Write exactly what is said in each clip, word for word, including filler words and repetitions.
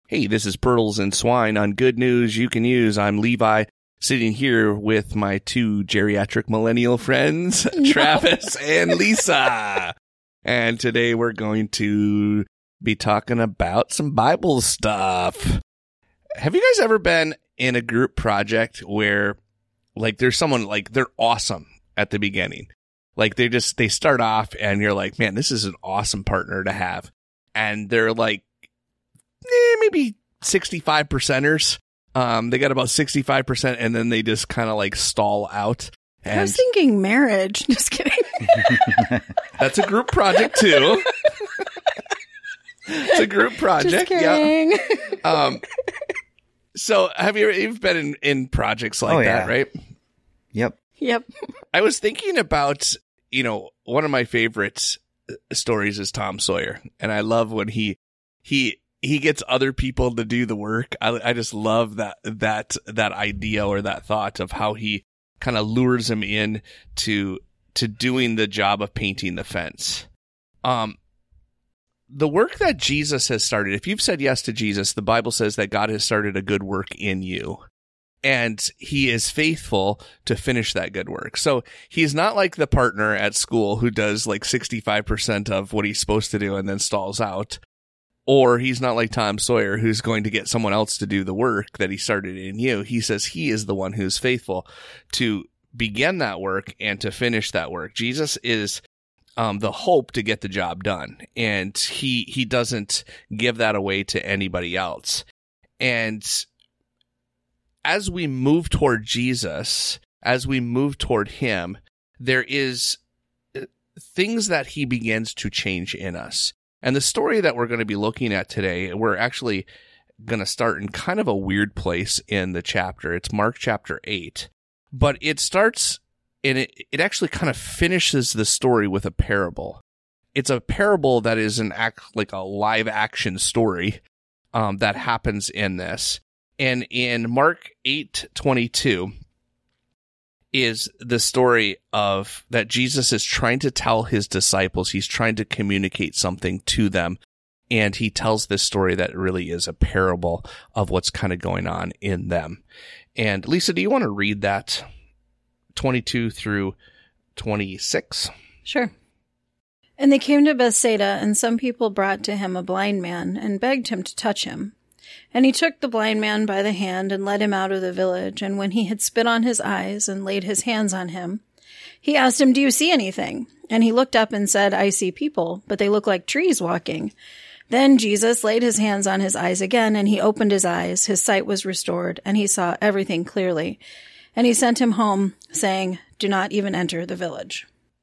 Hey, this is Pearls and Swine on Good News You Can Use. I'm Levi, sitting here with my two geriatric millennial friends, no. Travis and Lisa. And today we're going to be talking about some Bible stuff. Have you guys ever been in a group project where, like, there's someone, like, they're awesome at the beginning? Like, they just, they start off and you're like, man, this is an awesome partner to have. And they're like, eh, maybe sixty-five percenters. Um, they got about sixty-five percent and then they just kind of like stall out. And I was thinking marriage. Just kidding. That's a group project too. It's a group project. Just kidding. Yeah. Um, so have you ever you've been in, in projects like oh, that, yeah. right? Yep. Yep. I was thinking about, you know, one of my favorite stories is Tom Sawyer. And I love when he, he, he gets other people to do the work. I, I just love that, that, that idea or that thought of how he kind of lures him in to, to doing the job of painting the fence. Um, the work that Jesus has started, if you've said yes to Jesus, the Bible says that God has started a good work in you. And he is faithful to finish that good work. So he's not like the partner at school who does like sixty-five percent of what he's supposed to do and then stalls out. Or he's not like Tom Sawyer who's going to get someone else to do the work that he started in you. He says he is the one who's faithful to begin that work and to finish that work. Jesus is um, the hope to get the job done. And he, he doesn't give that away to anybody else. And as we move toward Jesus, as we move toward him, there is things that he begins to change in us. And the story that we're going to be looking at today, we're actually going to start in kind of a weird place in the chapter. It's Mark chapter eight, but it starts and it, it actually kind of finishes the story with a parable. It's a parable that is an act like a live action story um, that happens in this. And in Mark eight twenty-two is the story of that Jesus is trying to tell his disciples. He's trying to communicate something to them. And he tells this story that really is a parable of what's kind of going on in them. And Lisa, do you want to read that twenty-two through twenty-six? Sure. And they came to Bethsaida, and some people brought to him a blind man and begged him to touch him. And he took the blind man by the hand and led him out of the village. And when he had spit on his eyes and laid his hands on him, he asked him, "Do you see anything?" And he looked up and said, "I see people, but they look like trees walking." Then Jesus laid his hands on his eyes again, and he opened his eyes. His sight was restored, and he saw everything clearly. And he sent him home, saying, "Do not even enter the village."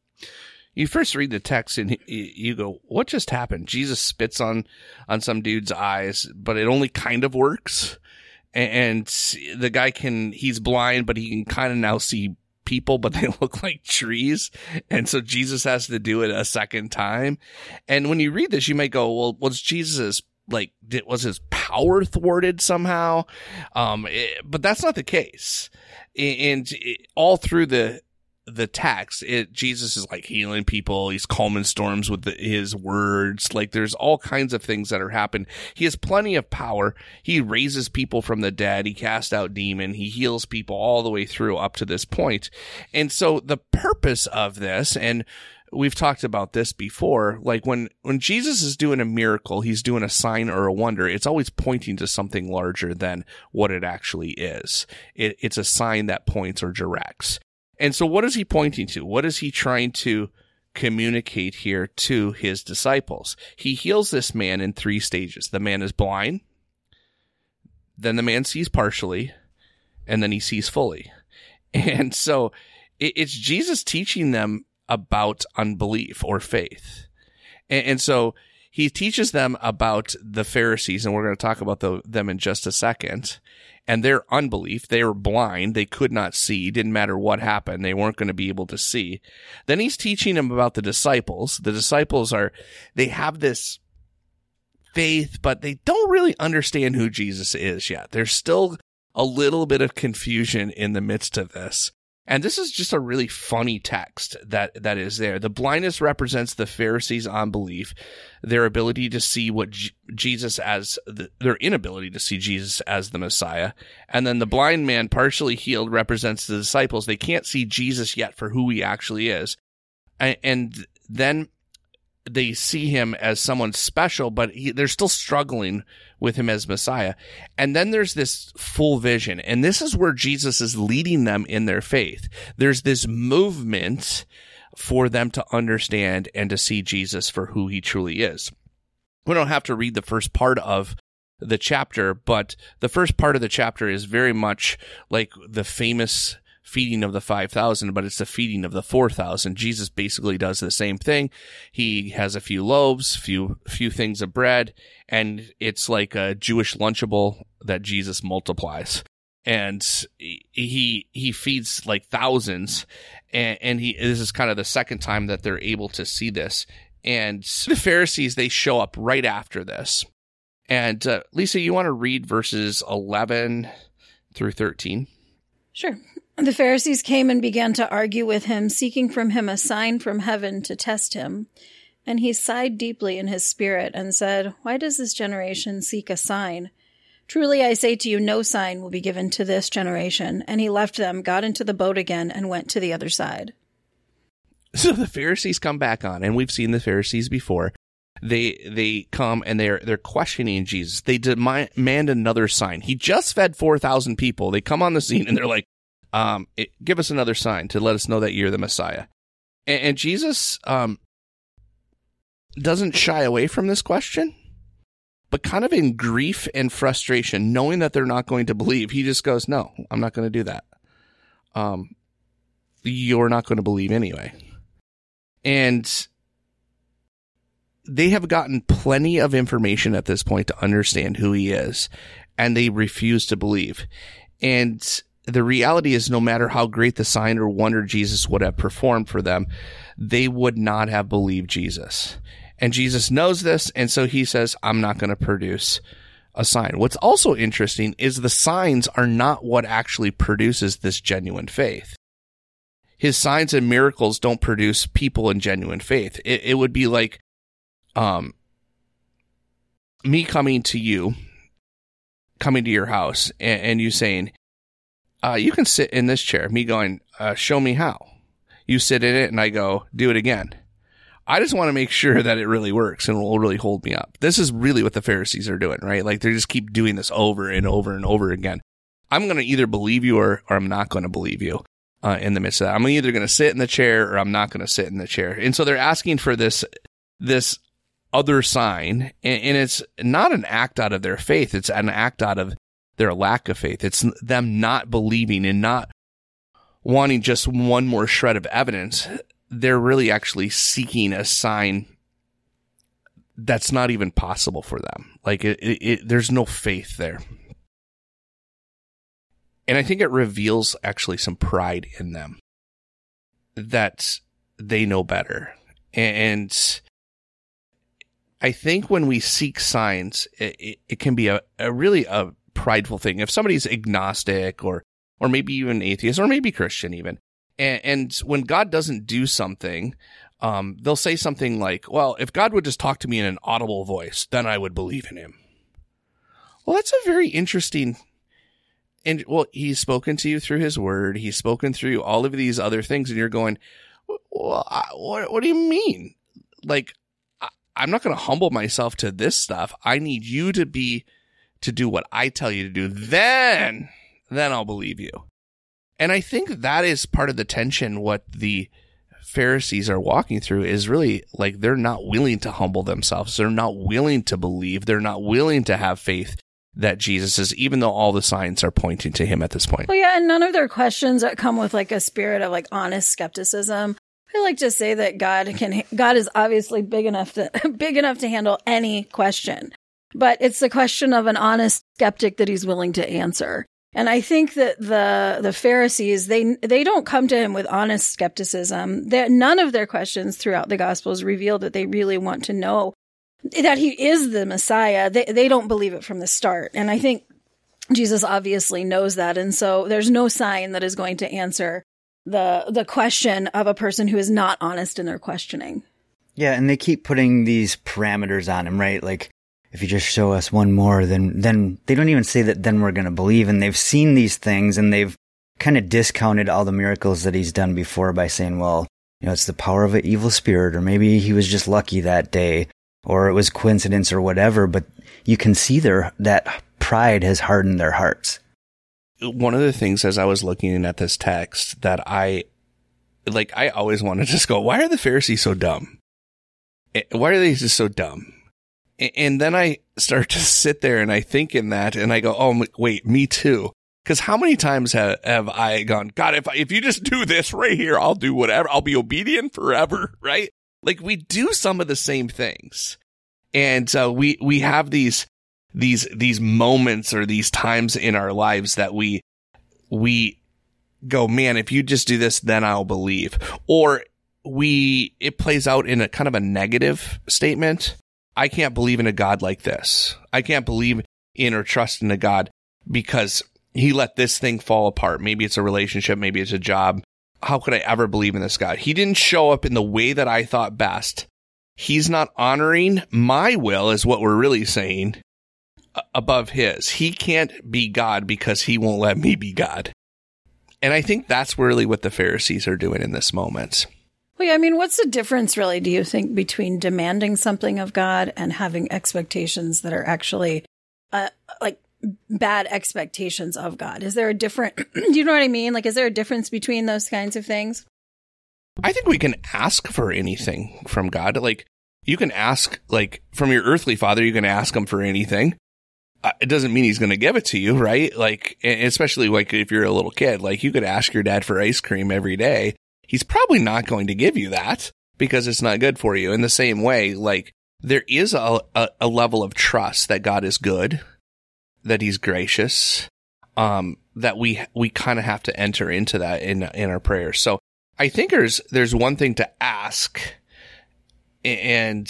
You first read the text and you go, what just happened? Jesus spits on, on some dude's eyes, but it only kind of works. And the guy can, he's blind, but he can kind of now see people, but they look like trees. And so Jesus has to do it a second time. And when you read this, you might go, well, was Jesus like, did, was his power thwarted somehow? Um, it, but that's not the case. And it, all through the, the text, it, Jesus is like healing people. He's calming storms with the, his words. Like there's all kinds of things that are happening. He has plenty of power. He raises people from the dead. He casts out demon. He heals people all the way through up to this point. And so the purpose of this, and we've talked about this before, like when, when Jesus is doing a miracle, he's doing a sign or a wonder, it's always pointing to something larger than what it actually is. It, it's a sign that points or directs. And so what is he pointing to? What is he trying to communicate here to his disciples? He heals this man in three stages. The man is blind, then the man sees partially, and then he sees fully. And so it's Jesus teaching them about unbelief or faith. And so he teaches them about the Pharisees, and we're going to talk about the, them in just a second. And their unbelief, they were blind, they could not see, didn't matter what happened, they weren't going to be able to see. Then he's teaching them about the disciples. The disciples are, they have this faith, but they don't really understand who Jesus is yet. There's still a little bit of confusion in the midst of this. And this is just a really funny text that, that is there. The blindness represents the Pharisees' unbelief, their ability to see what J- Jesus as, the, their inability to see Jesus as the Messiah. And then the blind man partially healed represents the disciples. They can't see Jesus yet for who he actually is. And, and then they see him as someone special, but he, they're still struggling with him as Messiah. And then there's this full vision, and this is where Jesus is leading them in their faith. There's this movement for them to understand and to see Jesus for who he truly is. We don't have to read the first part of the chapter, but the first part of the chapter is very much like the famous feeding of the five thousand, but it's the feeding of the four thousand. Jesus basically does the same thing. He has a few loaves, few few things of bread, and it's like a Jewish Lunchable that Jesus multiplies. And he he feeds like thousands, and, and he this is kind of the second time that they're able to see this. And the Pharisees, they show up right after this. And uh, Lisa, you want to read verses eleven through thirteen? Sure. The Pharisees came and began to argue with him, seeking from him a sign from heaven to test him. And he sighed deeply in his spirit and said, "Why does this generation seek a sign? Truly I say to you, no sign will be given to this generation." And he left them, got into the boat again, and went to the other side. So the Pharisees come back on, and we've seen the Pharisees before. They they come and they're they're questioning Jesus. They demand another sign. He just fed four thousand people. They come on the scene and they're like, Um, it, give us another sign to let us know that you're the Messiah. And, and Jesus um, doesn't shy away from this question, but kind of in grief and frustration, knowing that they're not going to believe, he just goes, no, I'm not going to do that. Um, you're not going to believe anyway. And they have gotten plenty of information at this point to understand who he is, and they refuse to believe. And the reality is, no matter how great the sign or wonder Jesus would have performed for them, they would not have believed Jesus. And Jesus knows this, and so he says, I'm not going to produce a sign. What's also interesting is the signs are not what actually produces this genuine faith. His signs and miracles don't produce people in genuine faith. It, it would be like um, me coming to you, coming to your house, and, and you saying, Uh, you can sit in this chair. Me going, uh, show me how. You sit in it and I go, do it again. I just want to make sure that it really works and will really hold me up. This is really what the Pharisees are doing, right? Like they just keep doing this over and over and over again. I'm going to either believe you or, or I'm not going to believe you uh, in the midst of that. I'm either going to sit in the chair or I'm not going to sit in the chair. And so they're asking for this, this other sign. And, and it's not an act out of their faith. It's an act out of their lack of faith. It's them not believing and not wanting just one more shred of evidence. They're really actually seeking a sign that's not even possible for them. Like it, it, it, there's no faith there. And I think it reveals actually some pride in them that they know better. And I think when we seek signs, it, it, it can be a, a really a prideful thing. If somebody's agnostic or or maybe even atheist or maybe Christian even, and, and when God doesn't do something, um, they'll say something like, well, if God would just talk to me in an audible voice, then I would believe in him. Well, that's a very interesting, and well, he's spoken to you through his word. He's spoken through all of these other things, and you're going, well, I, what, what do you mean? Like, I, I'm not going to humble myself to this stuff. I need you to be to do what I tell you to do, then, then I'll believe you. And I think that is part of the tension. What the Pharisees are walking through is really like they're not willing to humble themselves. They're not willing to believe. They're not willing to have faith that Jesus is, even though all the signs are pointing to him at this point. Well, yeah, and none of their questions that come with like a spirit of like honest skepticism. I like to say that God can, God is obviously big enough to, big enough to handle any question. But it's the question of an honest skeptic that he's willing to answer. And I think that the the Pharisees, they they don't come to him with honest skepticism. They're, none of their questions throughout the Gospels reveal that they really want to know that he is the Messiah. They they don't believe it from the start. And I think Jesus obviously knows that. And so there's no sign that is going to answer the the question of a person who is not honest in their questioning. Yeah, and they keep putting these parameters on him, right? Like, if you just show us one more, then then they don't even say that then we're going to believe. And they've seen these things, and they've kind of discounted all the miracles that he's done before by saying, well, you know, it's the power of an evil spirit, or maybe he was just lucky that day, or it was coincidence or whatever. But you can see their that pride has hardened their hearts. One of the things as I was looking at this text that I, like, I always want to just go, why are the Pharisees so dumb? Why are they just so dumb? And then I start to sit there and I think in that and I go, oh, wait, me too. Because how many times have, have I gone, God, if, if you just do this right here, I'll do whatever. I'll be obedient forever, right? Like, we do some of the same things. And uh, we we have these these these moments or these times in our lives that we we go, man, if you just do this, then I'll believe. Or we it plays out in a kind of a negative statement. I can't believe in a God like this. I can't believe in or trust in a God because he let this thing fall apart. Maybe it's a relationship. Maybe it's a job. How could I ever believe in this God? He didn't show up in the way that I thought best. He's not honoring my will, is what we're really saying, above his. He can't be God because he won't let me be God. And I think that's really what the Pharisees are doing in this moment. Well, yeah, I mean, what's the difference, really, do you think, between demanding something of God and having expectations that are actually, uh, like, bad expectations of God? Is there a different, do you know what I mean? Like, is there a difference between those kinds of things? I think we can ask for anything from God. Like, you can ask, like, from your earthly father, you can ask him for anything. Uh, it doesn't mean he's going to give it to you, right? Like, especially, like, if you're a little kid, like, you could ask your dad for ice cream every day. He's probably not going to give you that because it's not good for you. In the same way, like, there is a, a, a level of trust that God is good, that he's gracious, um, that we we kind of have to enter into that in in our prayers. So I think there's there's one thing to ask and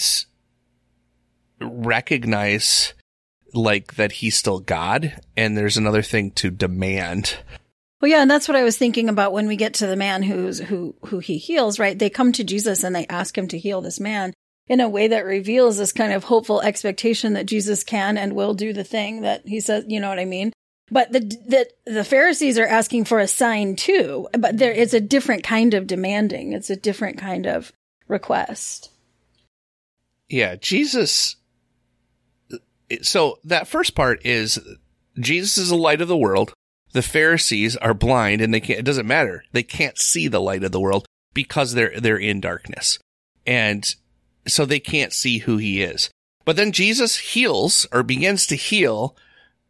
recognize, like, that he's still God, and there's another thing to demand. Well, yeah, and that's what I was thinking about when we get to the man who's who who he heals, right? They come to Jesus and they ask him to heal this man in a way that reveals this kind of hopeful expectation that Jesus can and will do the thing that he says, you know what I mean? But the the, the Pharisees are asking for a sign too, but there is a different kind of demanding. It's a different kind of request. Yeah, Jesus. So that first part is Jesus is the light of the world. The Pharisees are blind and they can't, it doesn't matter. They can't see the light of the world because they're, they're in darkness. And so they can't see who he is. But then Jesus heals or begins to heal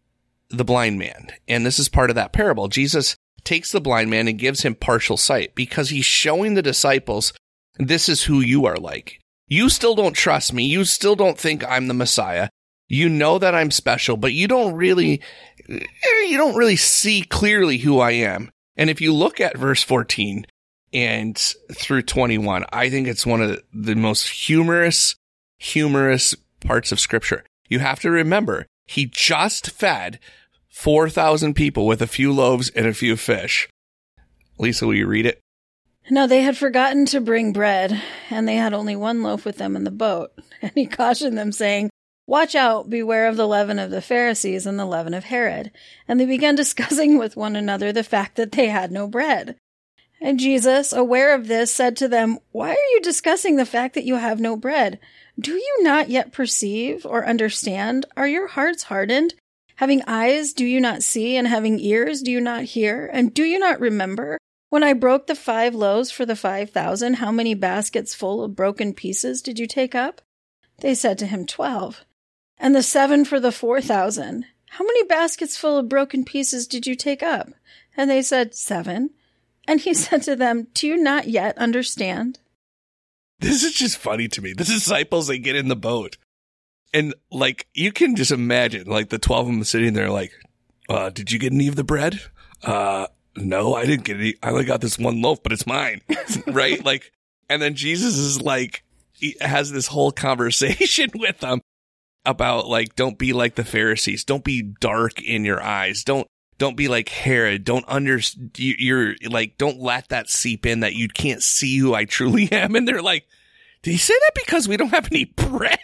the blind man. And this is part of that parable. Jesus takes the blind man and gives him partial sight because he's showing the disciples, this is who you are like. You still don't trust me. You still don't think I'm the Messiah. You know that I'm special, but you don't really, you don't really see clearly who I am. And if you look at verse fourteen and through twenty-one, I think it's one of the most humorous, humorous parts of Scripture. You have to remember, he just fed four thousand people with a few loaves and a few fish. Lisa, will you read it? No, they had forgotten to bring bread, and they had only one loaf with them in the boat. And he cautioned them, saying, watch out, beware of the leaven of the Pharisees and the leaven of Herod. And they began discussing with one another the fact that they had no bread. And Jesus, aware of this, said to them, why are you discussing the fact that you have no bread? Do you not yet perceive or understand? Are your hearts hardened? Having eyes, do you not see? And having ears, do you not hear? And do you not remember? When I broke the five loaves for the five thousand, how many baskets full of broken pieces did you take up? They said to him, twelve. And the seven for the four thousand, how many baskets full of broken pieces did you take up? And they said, seven. And he said to them, do you not yet understand? This is just funny to me. The disciples, they get in the boat. And, like, you can just imagine, like, the twelve of them sitting there like, uh, did you get any of the bread? Uh, no, I didn't get any. I only got this one loaf, but it's mine. Right? Like, and then Jesus is like, he has this whole conversation with them about, like, don't be like the Pharisees. Don't be dark in your eyes. Don't, Don't be like Herod. Don't under, you're like, don't let that seep in that you can't see who I truly am. And they're like, did he say that because we don't have any bread?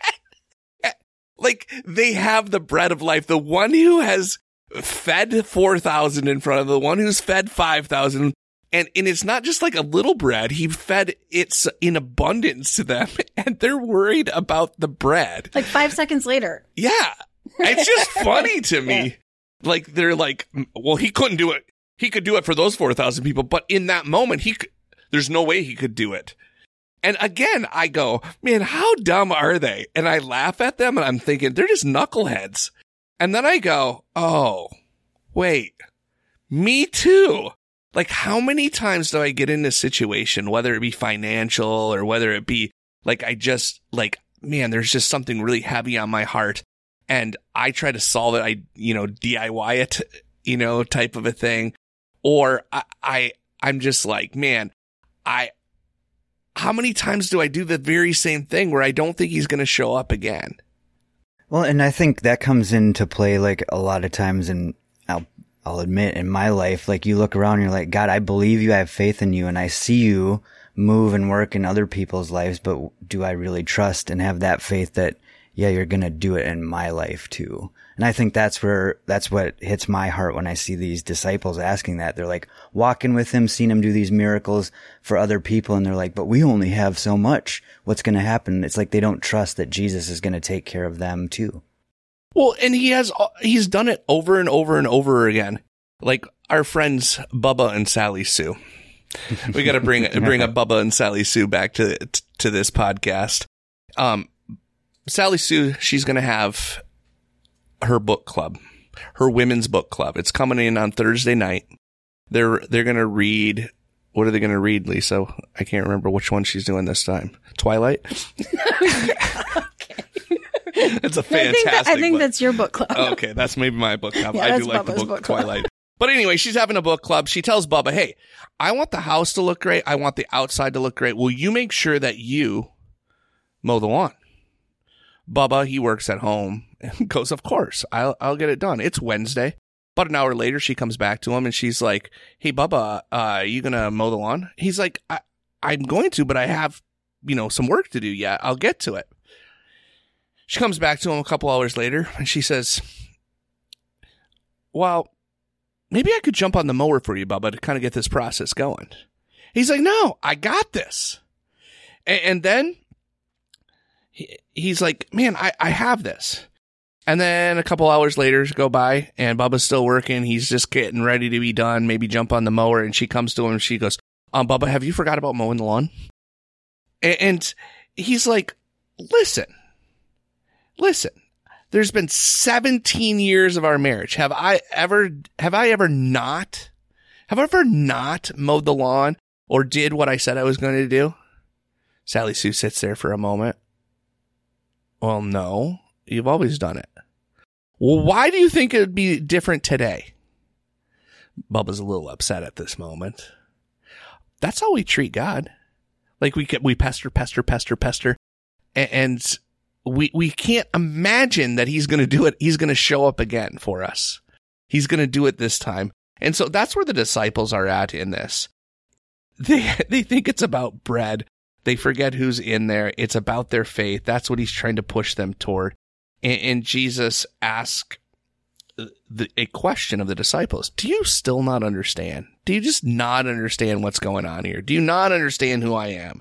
Like, they have the bread of life. The one who has fed four thousand in front of the one who's fed five thousand. And, and it's not just like a little bread. He fed it in abundance to them. And they're worried about the bread. Like five seconds later. Yeah. It's just funny to me. Yeah. Like, they're like, well, he couldn't do it. He could do it for those four thousand people. But in that moment, he could, there's no way he could do it. And again, I go, man, how dumb are they? And I laugh at them and I'm thinking, they're just knuckleheads. And then I go, oh, wait, me too. Like, how many times do I get in this situation, whether it be financial or whether it be like, I just like, man, there's just something really heavy on my heart. And I try to solve it. I, you know, D I Y it, you know, type of a thing. Or I, I, I'm just like, man, I, how many times do I do the very same thing where I don't think he's going to show up again? Well, and I think that comes into play like a lot of times, and I'll, I'll admit in my life, like you look around and you're like, God, I believe you, I have faith in you, and I see you move and work in other people's lives, but do I really trust and have that faith that, yeah, you're going to do it in my life too? And I think that's where, that's what hits my heart when I see these disciples asking that. They're like walking with him, seeing him do these miracles for other people. And they're like, but we only have so much. What's going to happen? It's like they don't trust that Jesus is going to take care of them too. Well, and he has, he's done it over and over and over again. Like our friends, Bubba and Sally Sue. We got to bring, bring up Bubba and Sally Sue back to, to this podcast. Um, Sally Sue, she's going to have her book club, her women's book club. It's coming in on Thursday night. They're, they're going to read, what are they going to read, Lisa? I can't remember which one she's doing this time. Twilight? Okay. It's a fantastic I think, that, I think book. That's your book club. Okay. That's maybe my book club. Yeah, I do like Bubba's the book, book Twilight. But anyway, she's having a book club. She tells Bubba, hey, I want the house to look great. I want the outside to look great. Will you make sure that you mow the lawn? Bubba, he works at home, and goes, of course, I'll I'll get it done. It's Wednesday. About an hour later, she comes back to him, and she's like, hey, Bubba, uh, are you going to mow the lawn? He's like, I, I'm going to, but I have, you know, some work to do yet. I'll get to it. She comes back to him a couple hours later, and she says, well, maybe I could jump on the mower for you, Bubba, to kind of get this process going. He's like, no, I got this. And, and then he, he's like, man, I, I have this. And then a couple hours later go by, and Bubba's still working. He's just getting ready to be done, maybe jump on the mower. And she comes to him and she goes, um, Bubba, have you forgot about mowing the lawn? And, and he's like, listen, listen, there's been seventeen years of our marriage. Have I ever, have I ever not, have I ever not mowed the lawn or did what I said I was going to do? Sally Sue sits there for a moment. Well, no, you've always done it. Well, why do you think it would be different today? Bubba's a little upset at this moment. That's how we treat God. Like we we pester, pester, pester, pester. And we, we can't imagine that he's going to do it. He's going to show up again for us. He's going to do it this time. And so that's where the disciples are at in this. They, they think it's about bread. They forget who's in there. It's about their faith. That's what he's trying to push them toward. And, and Jesus asked the, a question of the disciples. Do you still not understand? Do you just not understand what's going on here? Do you not understand who I am?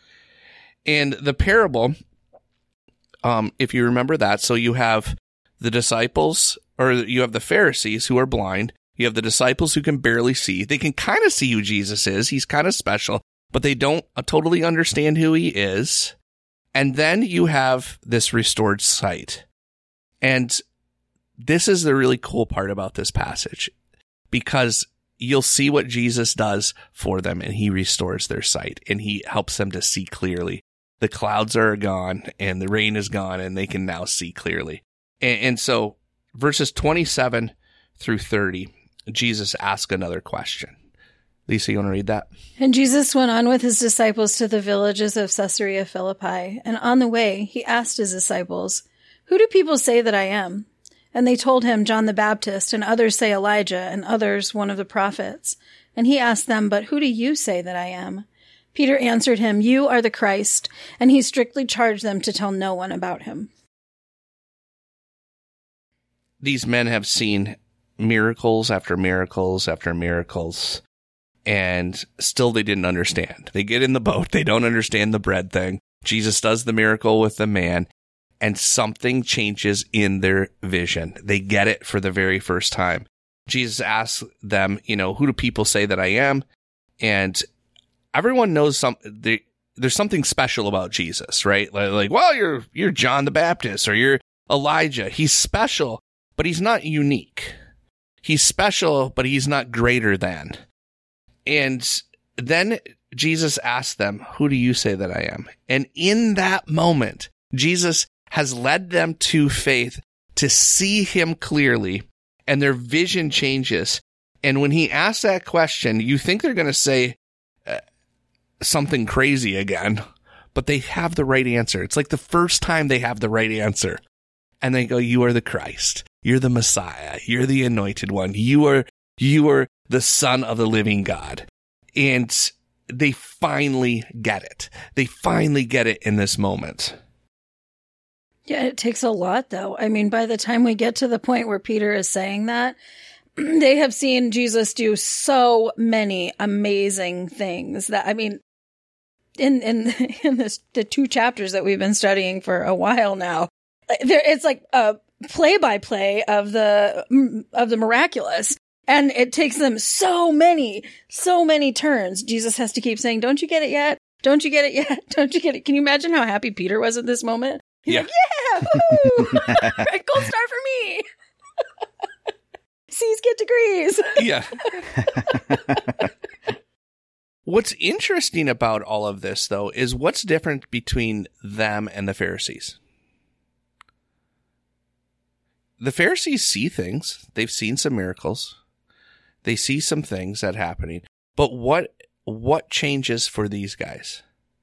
And the parable, um, if you remember that, so you have the disciples, or you have the Pharisees who are blind. You have the disciples who can barely see. They can kind of see who Jesus is. He's kind of special, but they don't totally understand who he is. And then you have this restored sight. And this is the really cool part about this passage, because you'll see what Jesus does for them, and he restores their sight, and he helps them to see clearly. The clouds are gone, and the rain is gone, and they can now see clearly. And, and so verses twenty-seven through thirty, Jesus asks another question. Lisa, you want to read that? And Jesus went on with his disciples to the villages of Caesarea Philippi, and on the way he asked his disciples, who do people say that I am? And they told him, John the Baptist, and others say Elijah, and others one of the prophets. And he asked them, but who do you say that I am? Peter answered him, you are the Christ. And he strictly charged them to tell no one about him. These men have seen miracles after miracles after miracles, and still they didn't understand. They get in the boat. They don't understand the bread thing. Jesus does the miracle with the man, and something changes in their vision. They get it for the very first time. Jesus asks them, you know, who do people say that I am? And everyone knows some, they, there's something special about Jesus, right? Like, like, well, you're, you're John the Baptist or you're Elijah. He's special, but he's not unique. He's special, but he's not greater than. And then Jesus asked them, who do you say that I am? And in that moment, Jesus has led them to faith to see him clearly, and their vision changes. And when he asks that question, you think they're going to say uh, something crazy again, but they have the right answer. It's like the first time they have the right answer. And they go, you are the Christ. You're the Messiah. You're the anointed one. You are, you are the Son of the living God. And they finally get it. They finally get it in this moment. Yeah, it takes a lot, though. I mean, by the time we get to the point where Peter is saying that, they have seen Jesus do so many amazing things that, I mean, in in in this, the two chapters that we've been studying for a while now, there it's like a play-by-play of the of the miraculous, and it takes them so many, so many turns. Jesus has to keep saying, "Don't you get it yet? Don't you get it yet? Don't you get it?" Can you imagine how happy Peter was at this moment? He's yeah. like, yeah, woo! Gold star for me. C's get degrees. Yeah. What's interesting about all of this, though, is what's different between them and the Pharisees. The Pharisees see things. They've seen some miracles. They see some things that are happening. But what what changes for these guys?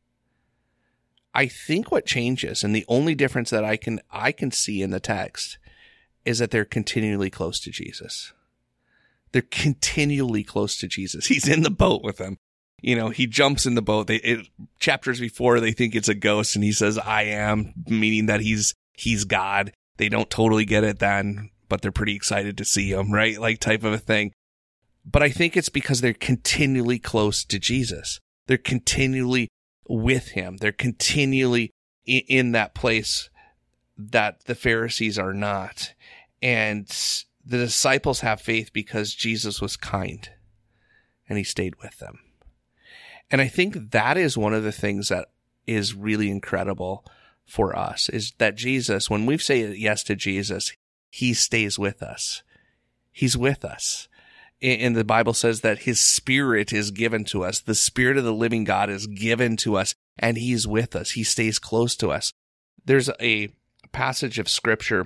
I think what changes, and the only difference that I can I can see in the text, is that they're continually close to Jesus. They're continually close to Jesus. He's in the boat with them. You know, he jumps in the boat. They it, chapters before, they think it's a ghost, and he says, "I am," meaning that he's he's God. They don't totally get it then, but they're pretty excited to see him, right? Like type of a thing. But I think it's because they're continually close to Jesus. They're continually with him. They're continually in, in that place that the Pharisees are not. And the disciples have faith because Jesus was kind and he stayed with them. And I think that is one of the things that is really incredible for us, is that Jesus, when we say yes to Jesus, he stays with us. He's with us. And the Bible says that his spirit is given to us. The spirit of the living God is given to us, and he's with us. He stays close to us. There's a passage of scripture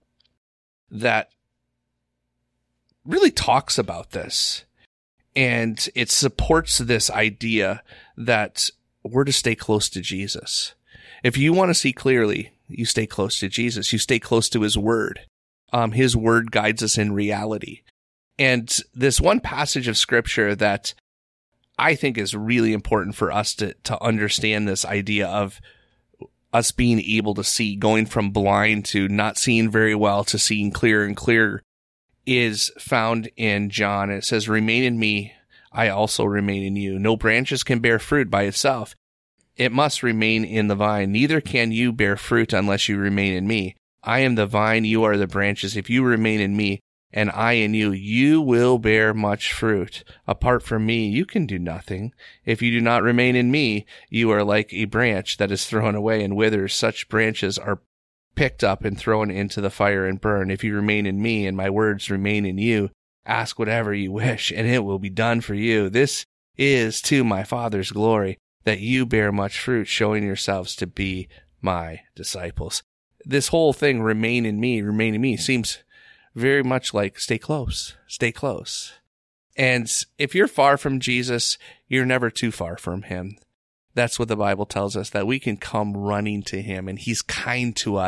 that really talks about this, and it supports this idea that we're to stay close to Jesus. If you want to see clearly, you stay close to Jesus. You stay close to his word. Um, his word guides us in reality. And this one passage of scripture that I think is really important for us to, to understand this idea of us being able to see, going from blind to not seeing very well to seeing clearer and clearer, is found in John. It says, "Remain in me, I also remain in you. No branches can bear fruit by itself. It must remain in the vine. Neither can you bear fruit unless you remain in me. I am the vine, you are the branches. If you remain in me, and I in you, you will bear much fruit. Apart from me, you can do nothing. If you do not remain in me, you are like a branch that is thrown away and withers. Such branches are picked up and thrown into the fire and burn. If you remain in me and my words remain in you, ask whatever you wish, and it will be done for you. This is to my Father's glory, that you bear much fruit, showing yourselves to be my disciples." This whole thing, remain in me, remain in me, seems very much like stay close, stay close. And if you're far from Jesus, you're never too far from him. That's what the Bible tells us, that we can come running to him, and he's kind to us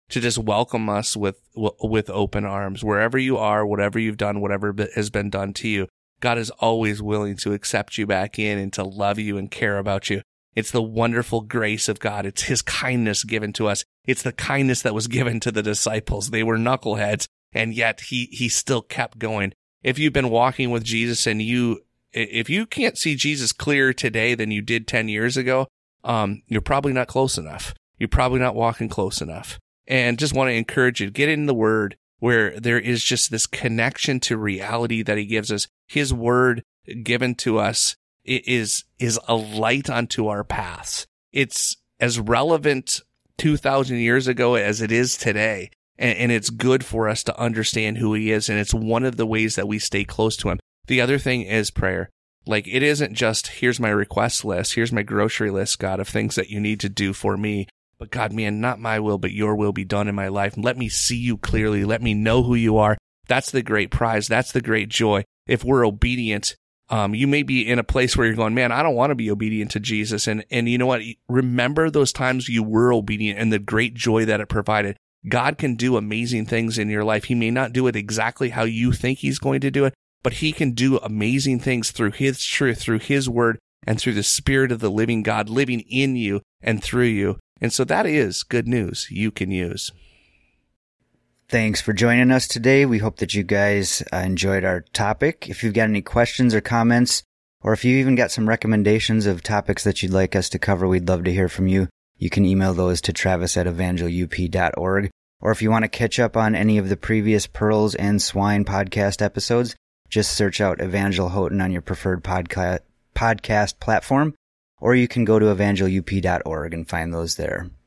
to just welcome us with with open arms. Wherever you are, whatever you've done, whatever has been done to you, God is always willing to accept you back in and to love you and care about you. It's the wonderful grace of God. It's his kindness given to us. It's the kindness that was given to the disciples. They were knuckleheads, and yet he he still kept going. If you've been walking with Jesus and you, if you can't see Jesus clearer today than you did ten years ago, um, you're probably not close enough. You're probably not walking close enough. And just want to encourage you to get in the Word, where there is just this connection to reality that he gives us. His Word given to us is is a light unto our paths. It's as relevant two thousand years ago as it is today, and, and it's good for us to understand who he is, and it's one of the ways that we stay close to him. The other thing is prayer. Like, it isn't just, here's my request list, here's my grocery list, God, of things that you need to do for me. But God, man, not my will, but your will be done in my life. Let me see you clearly. Let me know who you are. That's the great prize. That's the great joy. If we're obedient, um, you may be in a place where you're going, man, I don't want to be obedient to Jesus. And, and you know what? Remember those times you were obedient and the great joy that it provided. God can do amazing things in your life. He may not do it exactly how you think he's going to do it, but he can do amazing things through his truth, through his word, and through the Spirit of the living God living in you and through you. And so that is good news you can use. Thanks for joining us today. We hope that you guys uh, enjoyed our topic. If you've got any questions or comments, or if you even got some recommendations of topics that you'd like us to cover, we'd love to hear from you. You can email those to travis at evangel u p dot org. Or if you want to catch up on any of the previous Pearls and Swine podcast episodes, just search out Evangel Houghton on your preferred podca- podcast platform, or you can go to evangel u p dot org and find those there.